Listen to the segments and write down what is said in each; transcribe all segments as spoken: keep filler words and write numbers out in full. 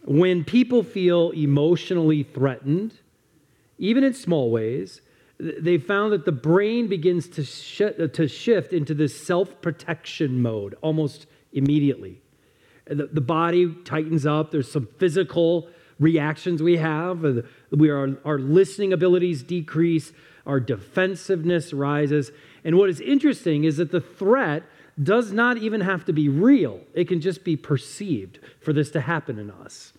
When people feel emotionally threatened, even in small ways, they found that the brain begins to, sh- to shift into this self-protection mode almost immediately. The, the body tightens up. There's some physical reactions we have. We are, our listening abilities decrease. Our defensiveness rises. And what is interesting is that the threat does not even have to be real. It can just be perceived for this to happen in us.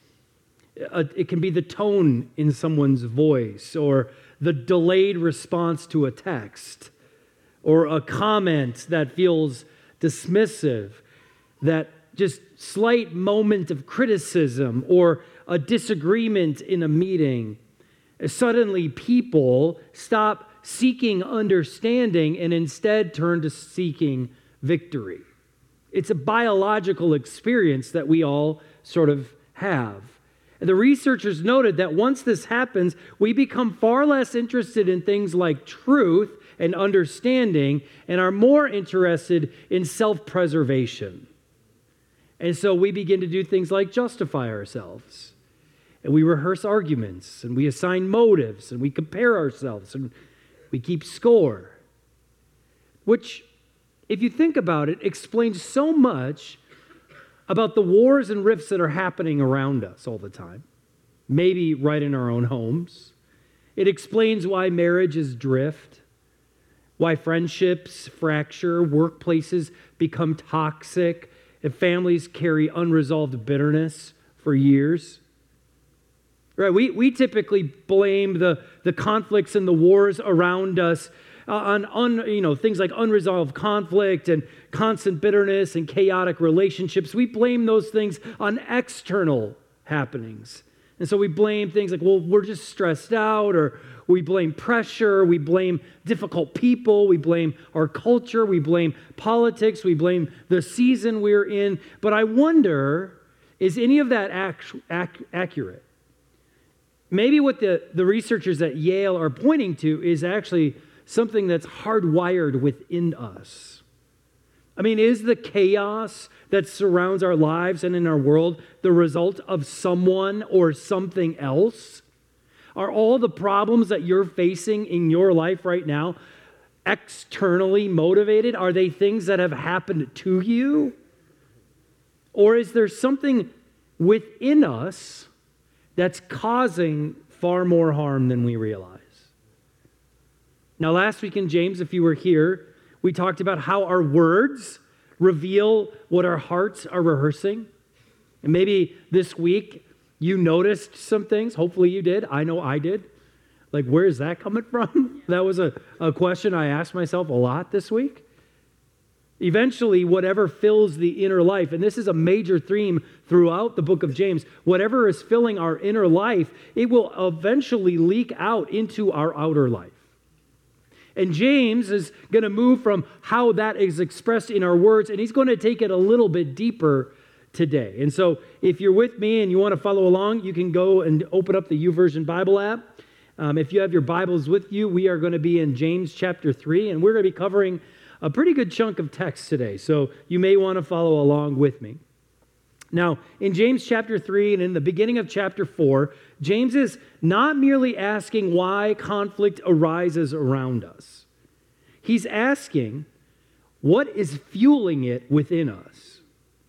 It can be the tone in someone's voice, or the delayed response to a text, or a comment that feels dismissive, that just slight moment of criticism, or a disagreement in a meeting. Suddenly people stop seeking understanding and instead turn to seeking victory. It's a biological experience that we all sort of have. And the researchers noted that once this happens, we become far less interested in things like truth and understanding and are more interested in self-preservation. And so we begin to do things like justify ourselves. And we rehearse arguments, and we assign motives, and we compare ourselves, and we keep score. Which, if you think about it, explains so much about the wars and rifts that are happening around us all the time, maybe right in our own homes. It explains why marriages drift, why friendships fracture, workplaces become toxic, and families carry unresolved bitterness for years. Right? We, we typically blame the, the conflicts and the wars around us on un, you know, things like unresolved conflict and constant bitterness and chaotic relationships. We blame those things on external happenings. And so we blame things like, well, we're just stressed out, or we blame pressure, we blame difficult people, we blame our culture, we blame politics, we blame the season we're in. But I wonder, is any of that ac- ac- accurate? Maybe what the, the researchers at Yale are pointing to is actually something that's hardwired within us. I mean, is the chaos that surrounds our lives and in our world the result of someone or something else? Are all the problems that you're facing in your life right now externally motivated? Are they things that have happened to you? Or is there something within us that's causing far more harm than we realize? Now, last week in James, if you were here, we talked about how our words reveal what our hearts are rehearsing. And maybe this week you noticed some things. Hopefully you did. I know I did. Like, where is that coming from? That was a, a question I asked myself a lot this week. Eventually, whatever fills the inner life, and this is a major theme throughout the book of James, whatever is filling our inner life, it will eventually leak out into our outer life. And James is going to move from how that is expressed in our words, and he's going to take it a little bit deeper today. And so if you're with me and you want to follow along, you can go and open up the YouVersion Bible app. Um, if you have your Bibles with you, we are going to be in James chapter three, and we're going to be covering a pretty good chunk of text today. So you may want to follow along with me. Now, in James chapter three and in the beginning of chapter four, James is not merely asking why conflict arises around us. He's asking, what is fueling it within us?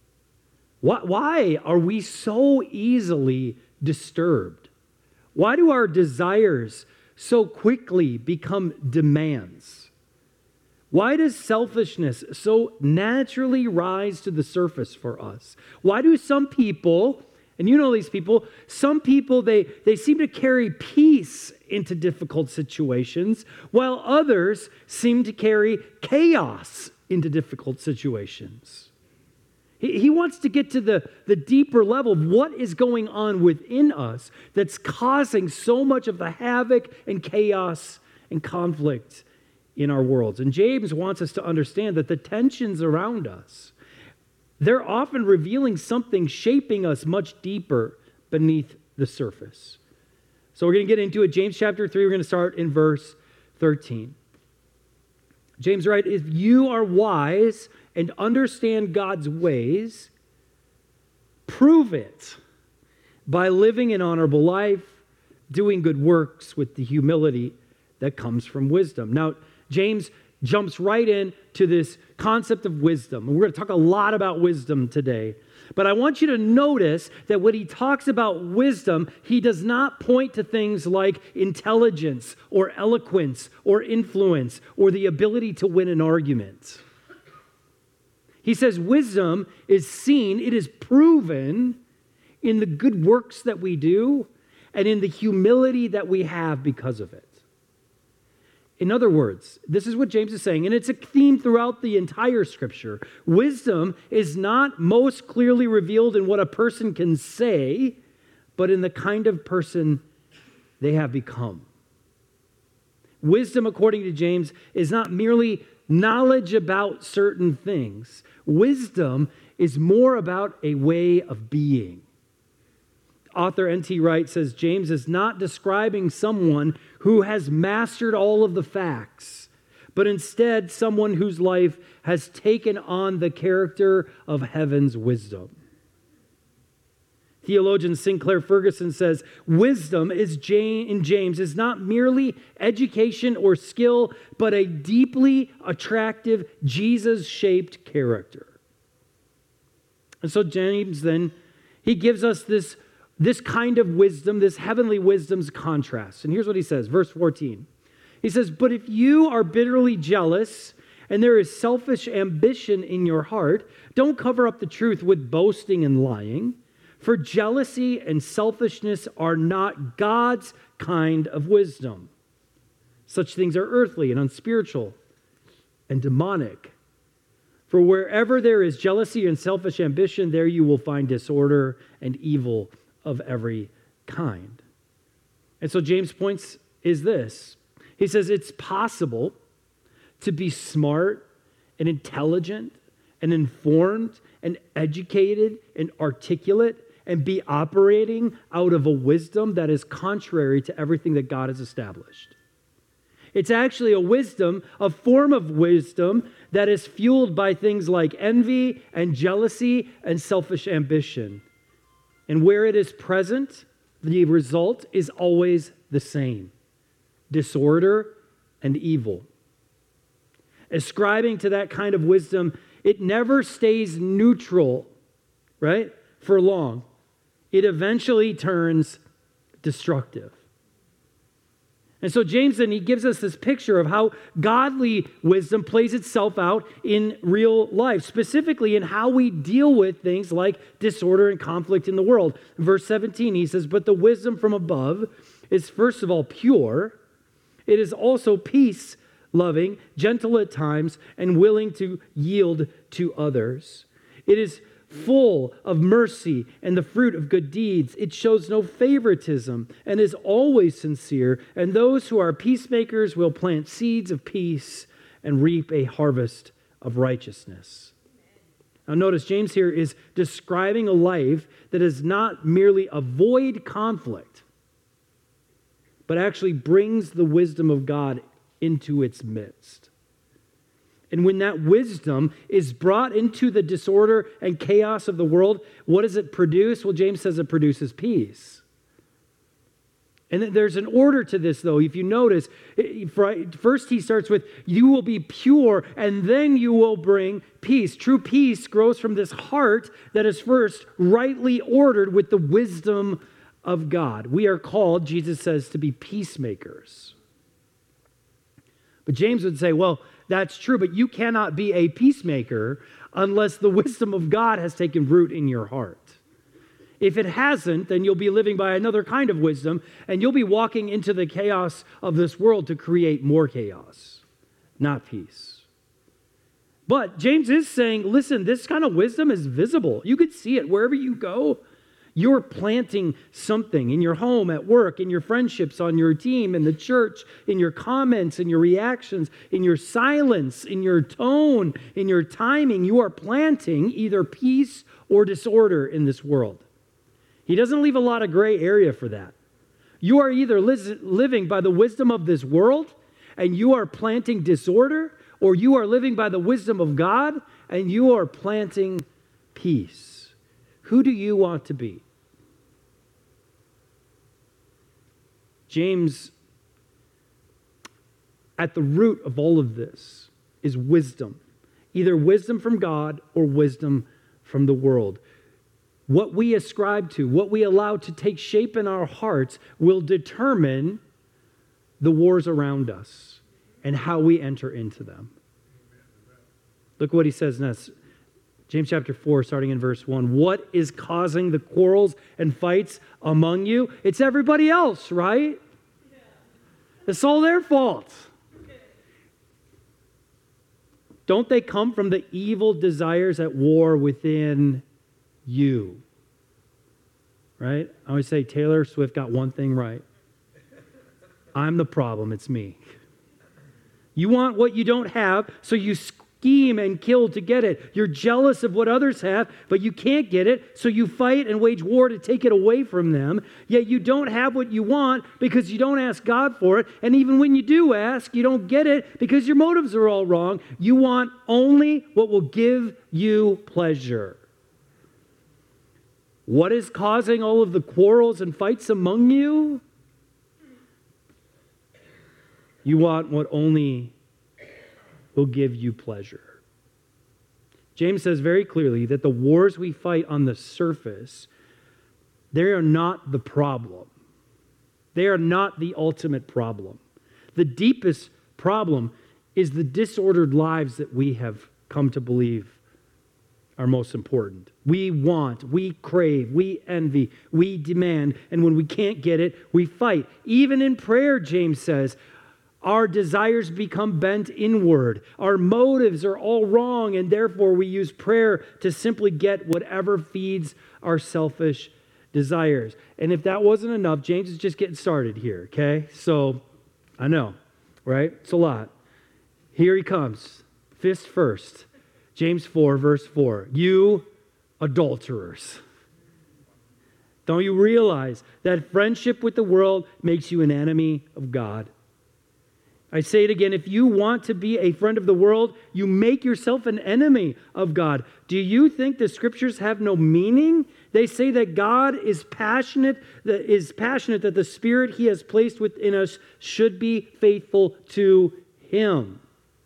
Why are we so easily disturbed? Why do our desires so quickly become demands? Why does selfishness so naturally rise to the surface for us? Why do some people, and you know these people, some people, they, they seem to carry peace into difficult situations, while others seem to carry chaos into difficult situations? He, he wants to get to the, the deeper level of what is going on within us that's causing so much of the havoc and chaos and conflict in our worlds. And James wants us to understand that the tensions around us, they're often revealing something shaping us much deeper beneath the surface. So we're going to get into it. James chapter three, we're going to start in verse thirteen. James writes, if you are wise and understand God's ways, prove it by living an honorable life, doing good works with the humility that comes from wisdom. Now, James jumps right into this concept of wisdom. We're going to talk a lot about wisdom today. But I want you to notice that when he talks about wisdom, he does not point to things like intelligence or eloquence or influence or the ability to win an argument. He says wisdom is seen, it is proven in the good works that we do and in the humility that we have because of it. In other words, this is what James is saying, and it's a theme throughout the entire Scripture. Wisdom is not most clearly revealed in what a person can say, but in the kind of person they have become. Wisdom, according to James, is not merely knowledge about certain things. Wisdom is more about a way of being. Author N T Wright says James is not describing someone who has mastered all of the facts, but instead someone whose life has taken on the character of heaven's wisdom. Theologian Sinclair Ferguson says, wisdom is in James is not merely education or skill, but a deeply attractive, Jesus-shaped character. And so James then, he gives us this This kind of wisdom, this heavenly wisdom's contrast. And here's what he says, verse fourteen. He says, but if you are bitterly jealous and there is selfish ambition in your heart, don't cover up the truth with boasting and lying. For jealousy and selfishness are not God's kind of wisdom. Such things are earthly and unspiritual and demonic. For wherever there is jealousy and selfish ambition, there you will find disorder and evil of every kind. And so James' points is this. He says it's possible to be smart and intelligent and informed and educated and articulate and be operating out of a wisdom that is contrary to everything that God has established. It's actually a wisdom, a form of wisdom that is fueled by things like envy and jealousy and selfish ambition. And where it is present, the result is always the same: disorder and evil. Ascribing to that kind of wisdom, it never stays neutral, right, for long. It eventually turns destructive. And so James then, he gives us this picture of how godly wisdom plays itself out in real life, specifically in how we deal with things like disorder and conflict in the world. In verse seventeen, he says, but the wisdom from above is first of all pure. It is also peace-loving, gentle at times, and willing to yield to others. It is full of mercy and the fruit of good deeds. It shows no favoritism and is always sincere. And those who are peacemakers will plant seeds of peace and reap a harvest of righteousness. Now notice James here is describing a life that does not merely avoid conflict, but actually brings the wisdom of God into its midst. And when that wisdom is brought into the disorder and chaos of the world, what does it produce? Well, James says it produces peace. And then there's an order to this, though. If you notice, first he starts with, you will be pure, and then you will bring peace. True peace grows from this heart that is first rightly ordered with the wisdom of God. We are called, Jesus says, to be peacemakers. But James would say, well, that's true, but you cannot be a peacemaker unless the wisdom of God has taken root in your heart. If it hasn't, then you'll be living by another kind of wisdom, and you'll be walking into the chaos of this world to create more chaos, not peace. But James is saying, listen, this kind of wisdom is visible. You could see it wherever you go. You're planting something in your home, at work, in your friendships, on your team, in the church, in your comments, in your reactions, in your silence, in your tone, in your timing. You are planting either peace or disorder in this world. He doesn't leave a lot of gray area for that. You are either living by the wisdom of this world and you are planting disorder, or you are living by the wisdom of God and you are planting peace. Who do you want to be? James, at the root of all of this is wisdom. Either wisdom from God or wisdom from the world. What we ascribe to, what we allow to take shape in our hearts will determine the wars around us and how we enter into them. Look what he says next. James chapter four, starting in verse one. What is causing the quarrels and fights among you? It's everybody else, right? It's all their fault. Don't they come from the evil desires at war within you? Right? I always say Taylor Swift got one thing right. I'm the problem, it's me. You want what you don't have, so you scheme and kill to get it. You're jealous of what others have, but you can't get it, so you fight and wage war to take it away from them. Yet you don't have what you want because you don't ask God for it. And even when you do ask, you don't get it because your motives are all wrong. You want only what will give you pleasure. What is causing all of the quarrels and fights among you? You want what only will give you pleasure. James says very clearly that the wars we fight on the surface, they are not the problem. They are not the ultimate problem. The deepest problem is the disordered lives that we have come to believe are most important. We want, we crave, we envy, we demand, and when we can't get it, we fight. Even in prayer, James says, our desires become bent inward. Our motives are all wrong, and therefore we use prayer to simply get whatever feeds our selfish desires. And if that wasn't enough, James is just getting started here, okay? So, I know, right? It's a lot. Here he comes. Fist first. James four, verse four. You adulterers. Don't you realize that friendship with the world makes you an enemy of God? I say it again, if you want to be a friend of the world, you make yourself an enemy of God. Do you think the scriptures have no meaning? They say that God is passionate, that is passionate that the Spirit He has placed within us should be faithful to Him.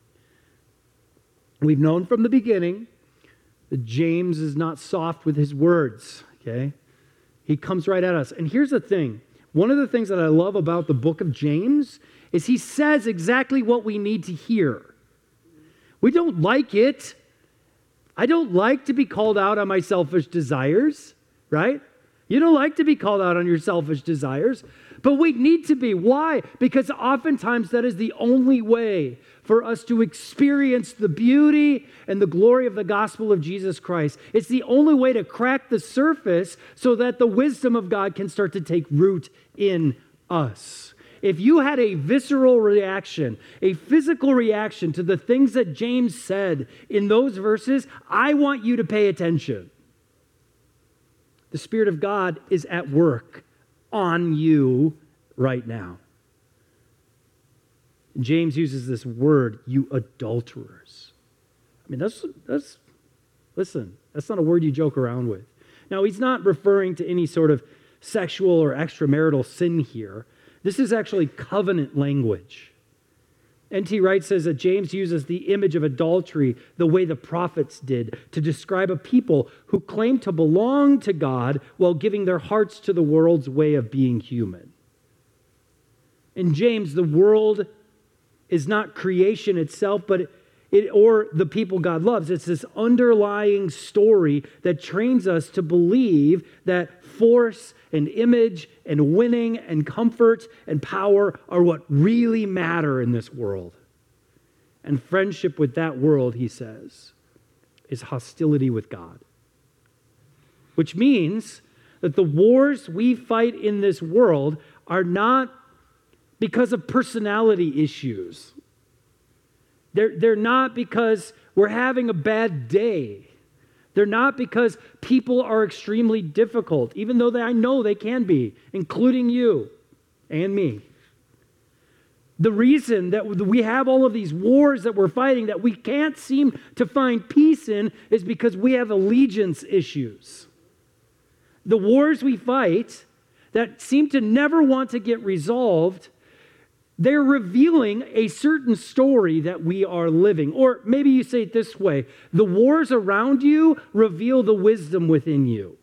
We've known from the beginning that James is not soft with his words, okay? He comes right at us. And here's the thing. One of the things that I love about the book of James is he says exactly what we need to hear. We don't like it. I don't like to be called out on my selfish desires, right? You don't like to be called out on your selfish desires, but we need to be. Why? Because oftentimes that is the only way for us to experience the beauty and the glory of the gospel of Jesus Christ. It's the only way to crack the surface so that the wisdom of God can start to take root in us. If you had a visceral reaction, a physical reaction to the things that James said in those verses, I want you to pay attention. The Spirit of God is at work on you right now. James uses this word, you adulterers. I mean, that's, that's, listen, that's not a word you joke around with. Now, he's not referring to any sort of sexual or extramarital sin here. This is actually covenant language. N T Wright says that James uses the image of adultery the way the prophets did to describe a people who claim to belong to God while giving their hearts to the world's way of being human. In James, the world is not creation itself, but it, or the people God loves. It's this underlying story that trains us to believe that force and image and winning and comfort and power are what really matter in this world. And friendship with that world, he says, is hostility with God. Which means that the wars we fight in this world are not because of personality issues. They're, they're not because we're having a bad day. They're not because people are extremely difficult, even though they, I know they can be, including you and me. The reason that we have all of these wars that we're fighting that we can't seem to find peace in is because we have allegiance issues. The wars we fight, that seem to never want to get resolved, they're revealing a certain story that we are living. Or maybe you say it this way: the wars around you reveal the wisdom within you.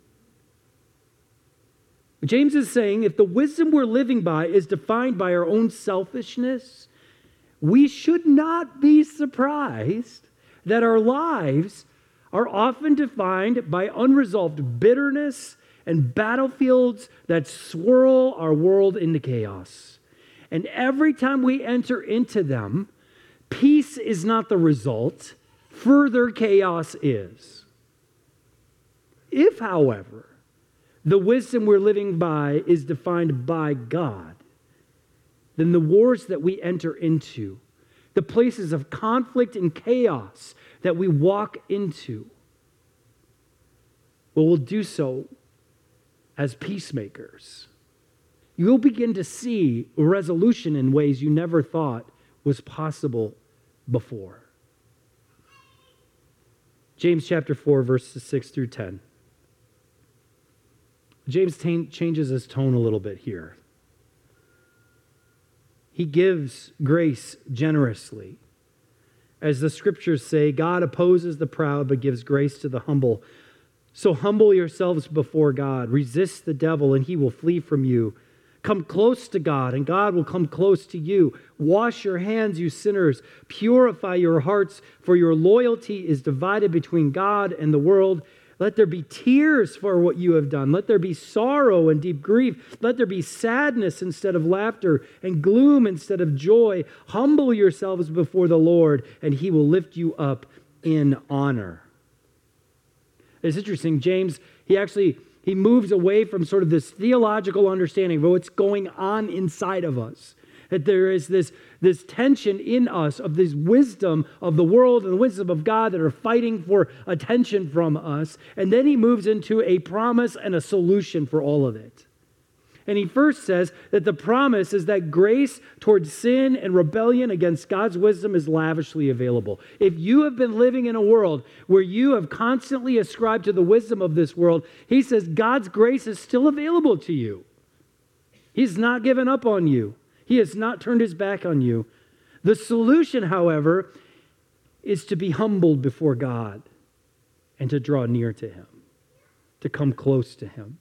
James is saying if the wisdom we're living by is defined by our own selfishness, we should not be surprised that our lives are often defined by unresolved bitterness and battlefields that swirl our world into chaos. And every time we enter into them, peace is not the result, further chaos is. If, however, the wisdom we're living by is defined by God, then the wars that we enter into, the places of conflict and chaos that we walk into, well, we'll do so as peacemakers. You'll begin to see resolution in ways you never thought was possible before. James chapter four, verses six through ten. James t- changes his tone a little bit here. He gives grace generously. As the scriptures say, God opposes the proud but gives grace to the humble. So humble yourselves before God. Resist the devil and he will flee from you. Come close to God and God will come close to you. Wash your hands, you sinners. Purify your hearts, for your loyalty is divided between God and the world. Let there be tears for what you have done. Let there be sorrow and deep grief. Let there be sadness instead of laughter and gloom instead of joy. Humble yourselves before the Lord, and he will lift you up in honor. It's interesting. James, he actually, he moves away from sort of this theological understanding of what's going on inside of us. That there is this, this tension in us of this wisdom of the world and the wisdom of God that are fighting for attention from us. And then he moves into a promise and a solution for all of it. And he first says that the promise is that grace towards sin and rebellion against God's wisdom is lavishly available. If you have been living in a world where you have constantly ascribed to the wisdom of this world, he says God's grace is still available to you. He's not given up on you. He has not turned his back on you. The solution, however, is to be humbled before God and to draw near to him, to come close to him.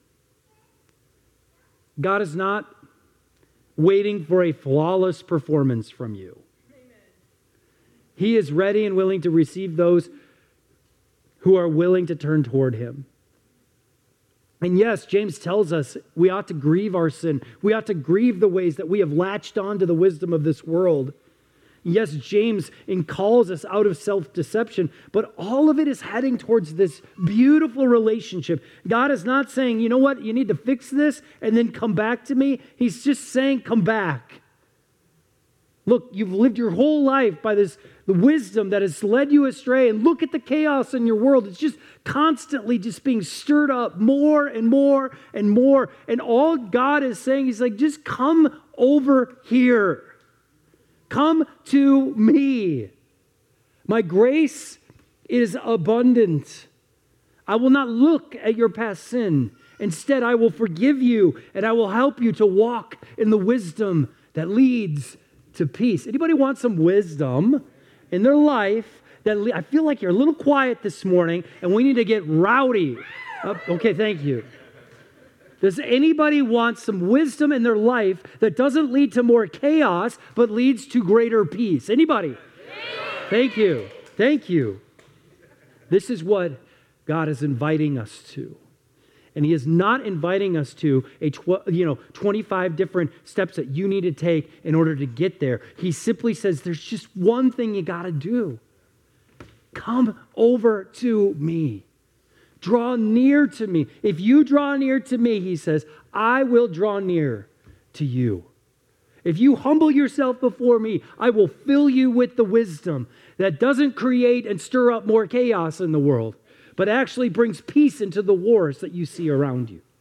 God is not waiting for a flawless performance from you. Amen. He is ready and willing to receive those who are willing to turn toward him. And yes, James tells us we ought to grieve our sin. We ought to grieve the ways that we have latched on to the wisdom of this world. Yes, James calls us out of self-deception, but all of it is heading towards this beautiful relationship. God is not saying, you know what, you need to fix this and then come back to me. He's just saying, come back. Look, you've lived your whole life by this the wisdom that has led you astray, and look at the chaos in your world. It's just constantly just being stirred up more and more and more. And all God is saying, he's like, just come over here. Come to me. My grace is abundant. I will not look at your past sin. Instead, I will forgive you and I will help you to walk in the wisdom that leads to peace. Anybody want some wisdom in their life? That le- I feel like you're a little quiet this morning and we need to get rowdy. Uh, okay, thank you. Does anybody want some wisdom in their life that doesn't lead to more chaos, but leads to greater peace? Anybody? Thank you. Thank you. This is what God is inviting us to. And he is not inviting us to a tw- you know twenty-five different steps that you need to take in order to get there. He simply says there's just one thing you got to do. Come over to me. Draw near to me. If you draw near to me, he says, I will draw near to you. If you humble yourself before me, I will fill you with the wisdom that doesn't create and stir up more chaos in the world, but actually brings peace into the wars that you see around you.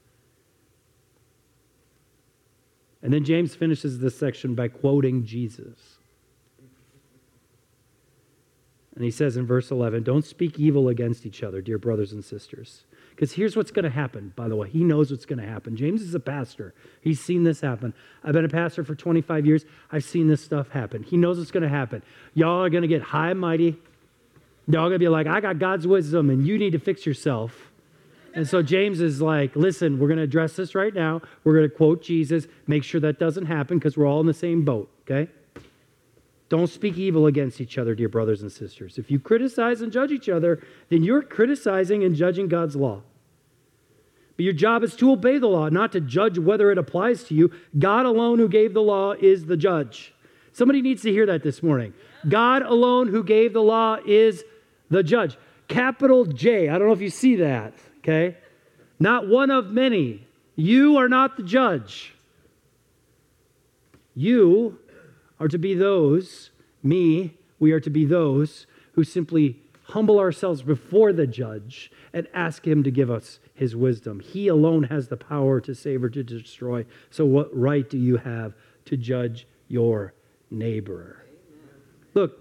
And then James finishes this section by quoting Jesus. And he says in verse eleven, don't speak evil against each other, dear brothers and sisters. Because here's what's going to happen, by the way. He knows what's going to happen. James is a pastor. He's seen this happen. I've been a pastor for twenty-five years. I've seen this stuff happen. He knows what's going to happen. Y'all are going to get high and mighty. Y'all are going to be like, I got God's wisdom, and you need to fix yourself. And so James is like, listen, we're going to address this right now. We're going to quote Jesus. Make sure that doesn't happen because we're all in the same boat, okay? Don't speak evil against each other, dear brothers and sisters. If you criticize and judge each other, then you're criticizing and judging God's law. But your job is to obey the law, not to judge whether it applies to you. God alone who gave the law is the judge. Somebody needs to hear that this morning. God alone who gave the law is the judge. Capital J. I don't know if you see that, okay? Not one of many. You are not the judge. You are to be those, me, we are to be those who simply humble ourselves before the judge and ask him to give us his wisdom. He alone has the power to save or to destroy. So what right do you have to judge your neighbor? Look,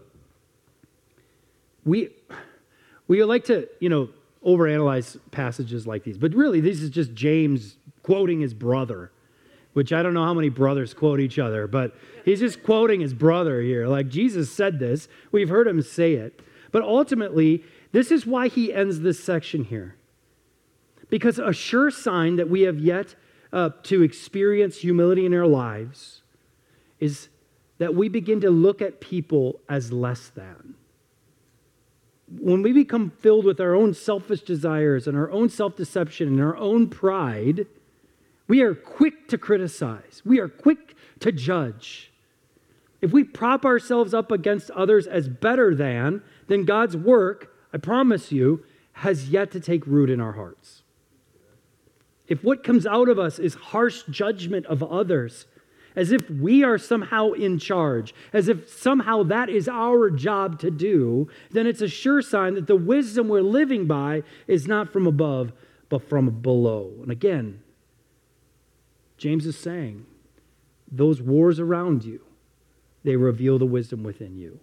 we we like to, you know, overanalyze passages like these, but really this is just James quoting his brother, which I don't know how many brothers quote each other, but he's just quoting his brother here. Like, Jesus said this. We've heard him say it. But ultimately, this is why he ends this section here. Because a sure sign that we have yet uh, to experience humility in our lives is that we begin to look at people as less than. When we become filled with our own selfish desires and our own self-deception and our own pride, we are quick to criticize. We are quick to judge. If we prop ourselves up against others as better than, then God's work, I promise you, has yet to take root in our hearts. If what comes out of us is harsh judgment of others, as if we are somehow in charge, as if somehow that is our job to do, then it's a sure sign that the wisdom we're living by is not from above, but from below. And again, James is saying, those wars around you, they reveal the wisdom within you.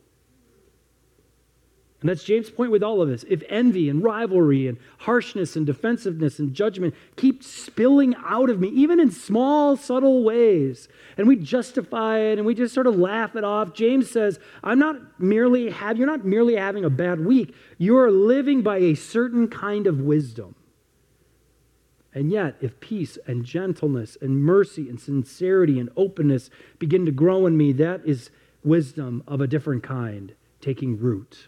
And that's James' point with all of this. If envy and rivalry and harshness and defensiveness and judgment keep spilling out of me, even in small, subtle ways, and we justify it and we just sort of laugh it off, James says, I'm not merely have, you're not merely having a bad week. You're living by a certain kind of wisdom. And yet, if peace and gentleness and mercy and sincerity and openness begin to grow in me, that is wisdom of a different kind taking root.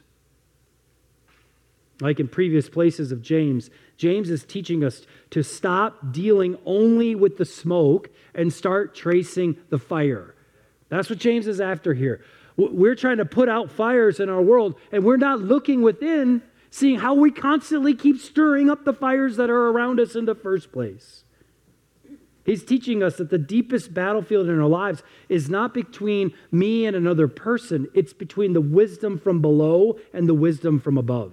Like in previous places of James, James is teaching us to stop dealing only with the smoke and start tracing the fire. That's what James is after here. We're trying to put out fires in our world, and we're not looking within, seeing how we constantly keep stirring up the fires that are around us in the first place. He's teaching us that the deepest battlefield in our lives is not between me and another person. It's between the wisdom from below and the wisdom from above.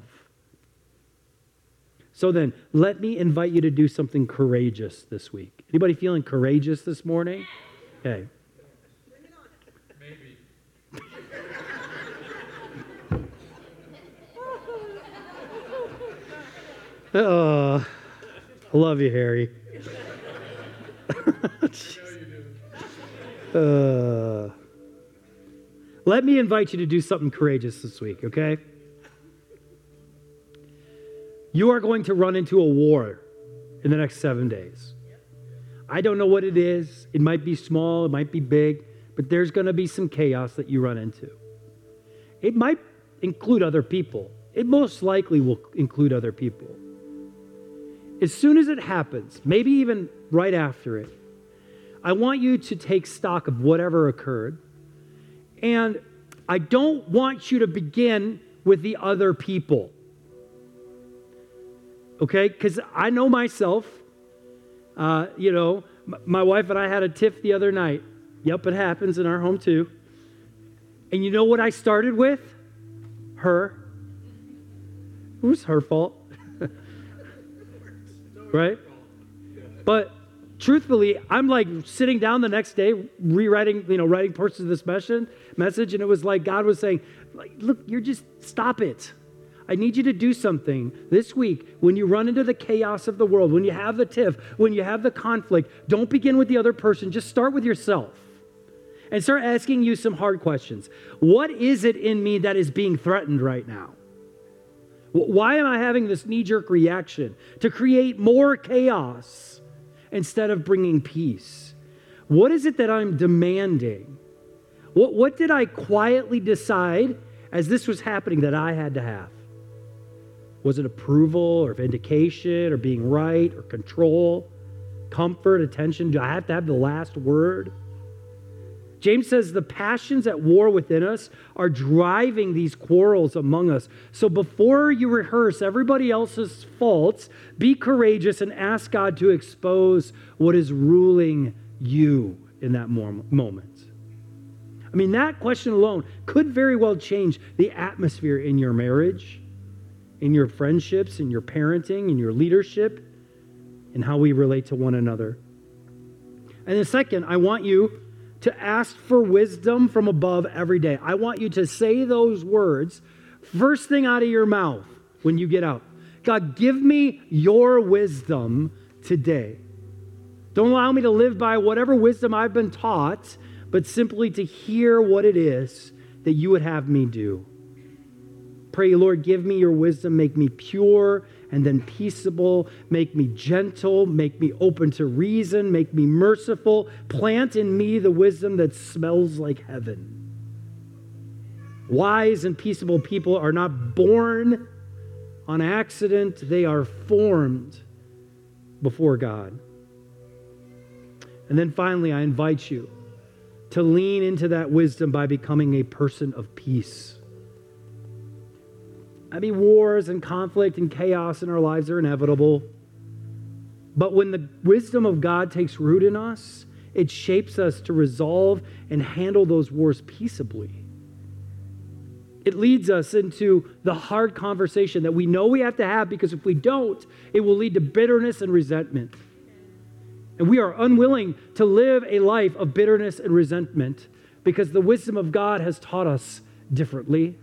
So then, let me invite you to do something courageous this week. Anybody feeling courageous this morning? Okay. Oh, I love you, Harry. uh, let me invite you to do something courageous this week, okay? You are going to run into a war in the next seven days. I don't know what it is. It might be small, it might be big, but there's going to be some chaos that you run into. It might include other people. It most likely will include other people. As soon as it happens, maybe even right after it, I want you to take stock of whatever occurred. And I don't want you to begin with the other people. Okay? Because I know myself. Uh, you know, m- my wife and I had a tiff the other night. Yep, it happens in our home too. And you know what I started with? Her. It was her fault. Right? But truthfully, I'm like sitting down the next day, rewriting, you know, writing portions of this message, message, and it was like God was saying, like, look, you're just, stop it. I need you to do something this week when you run into the chaos of the world, when you have the tiff, when you have the conflict. Don't begin with the other person. Just start with yourself and start asking you some hard questions. What is it in me that is being threatened right now? Why am I having this knee-jerk reaction to create more chaos instead of bringing peace? What is it that I'm demanding? What, what did I quietly decide as this was happening that I had to have? Was it approval or vindication or being right or control, comfort, attention? Do I have to have the last word? James says the passions at war within us are driving these quarrels among us. So before you rehearse everybody else's faults, be courageous and ask God to expose what is ruling you in that moment. I mean, that question alone could very well change the atmosphere in your marriage, in your friendships, in your parenting, in your leadership, in how we relate to one another. And then second, I want you to ask for wisdom from above every day. I want you to say those words first thing out of your mouth when you get out. God, give me your wisdom today. Don't allow me to live by whatever wisdom I've been taught, but simply to hear what it is that you would have me do. Pray, Lord, give me your wisdom. Make me pure and then peaceable. Make me gentle. Make me open to reason. Make me merciful. Plant in me the wisdom that smells like heaven. Wise and peaceable people are not born on accident. They are formed before God. And then finally, I invite you to lean into that wisdom by becoming a person of peace. I mean, wars and conflict and chaos in our lives are inevitable. But when the wisdom of God takes root in us, it shapes us to resolve and handle those wars peaceably. It leads us into the hard conversation that we know we have to have, because if we don't, it will lead to bitterness and resentment. And we are unwilling to live a life of bitterness and resentment because the wisdom of God has taught us differently.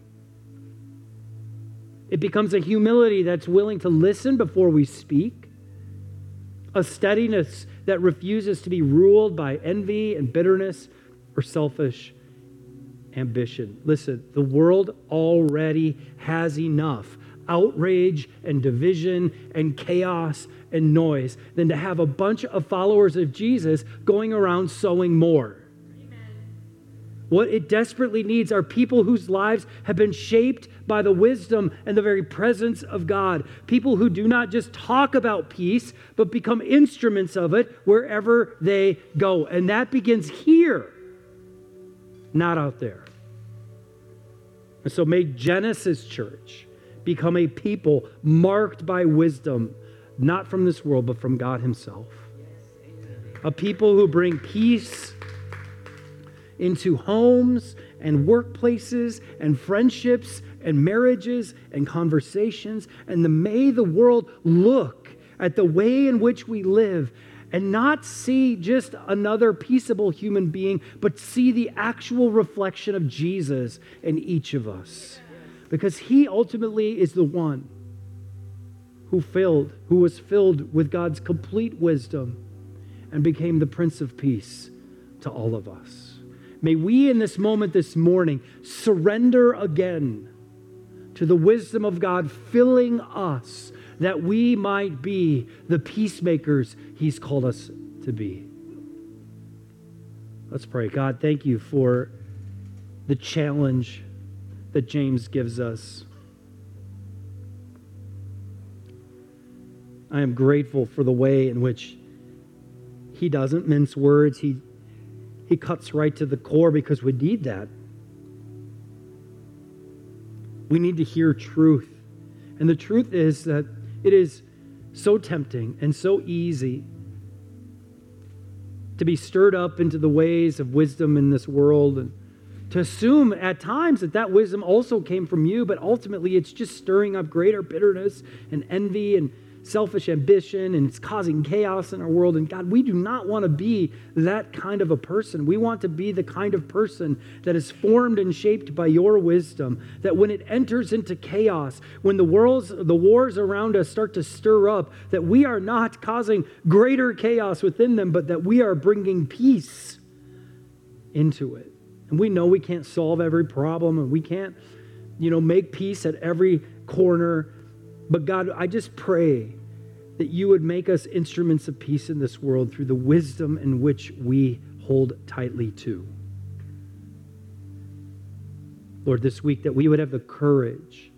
It becomes a humility that's willing to listen before we speak, a steadiness that refuses to be ruled by envy and bitterness or selfish ambition. Listen, the world already has enough outrage and division and chaos and noise than to have a bunch of followers of Jesus going around sowing more. What it desperately needs are people whose lives have been shaped by the wisdom and the very presence of God. People who do not just talk about peace, but become instruments of it wherever they go. And that begins here, not out there. And so may Genesis Church become a people marked by wisdom, not from this world, but from God himself. A people who bring peace into homes and workplaces and friendships and marriages and conversations. And the, may the world look at the way in which we live and not see just another peaceable human being, but see the actual reflection of Jesus in each of us. Because he ultimately is the one who filled, who was filled with God's complete wisdom and became the Prince of Peace to all of us. May we in this moment this morning surrender again to the wisdom of God filling us, that we might be the peacemakers he's called us to be. Let's pray. God, thank you for the challenge that James gives us. I am grateful for the way in which he doesn't mince words. He He cuts right to the core, because we need that. We need to hear truth. And the truth is that it is so tempting and so easy to be stirred up into the ways of wisdom in this world and to assume at times that that wisdom also came from you, but ultimately it's just stirring up greater bitterness and envy and selfish ambition and it's causing chaos in our world. And God, we do not want to be that kind of a person. We want to be the kind of person that is formed and shaped by your wisdom, that when it enters into chaos, when the worlds, the wars around us start to stir up, that we are not causing greater chaos within them, but that we are bringing peace into it. And we know we can't solve every problem and we can't, you know, make peace at every corner. But God, I just pray that you would make us instruments of peace in this world through the wisdom in which we hold tightly to. Lord, this week that we would have the courage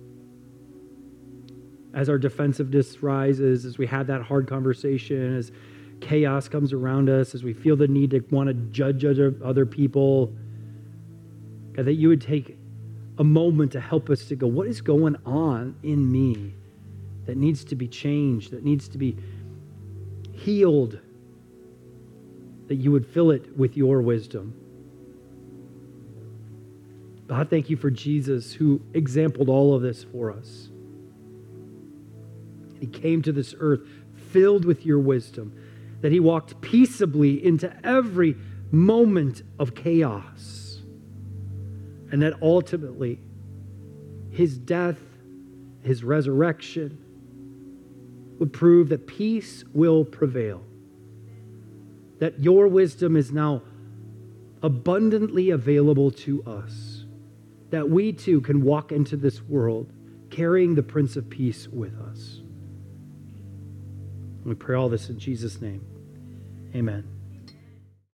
as our defensiveness rises, as we have that hard conversation, as chaos comes around us, as we feel the need to want to judge other, other people, God, that you would take a moment to help us to go, what is going on in me that needs to be changed, that needs to be healed, that you would fill it with your wisdom. God, thank you for Jesus who exampled all of this for us. He came to this earth filled with your wisdom, that he walked peaceably into every moment of chaos, and that ultimately his death, his resurrection would prove that peace will prevail, that your wisdom is now abundantly available to us, that we too can walk into this world carrying the Prince of Peace with us. We pray all this in Jesus' name. Amen.